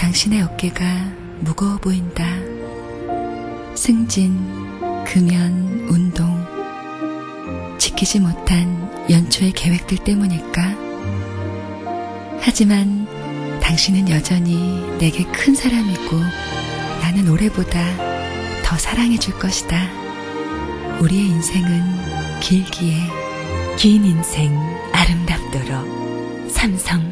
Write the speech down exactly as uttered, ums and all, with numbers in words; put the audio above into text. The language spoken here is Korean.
당신의 어깨가 무거워 보인다. 승진, 금연, 운동, 지키지 못한 연초의 계획들 때문일까? 하지만 당신은 여전히 내게 큰 사람이고 나는 올해보다 더 사랑해줄 것이다. 우리의 인생은 길기에 긴 인생 아름답도록 삼성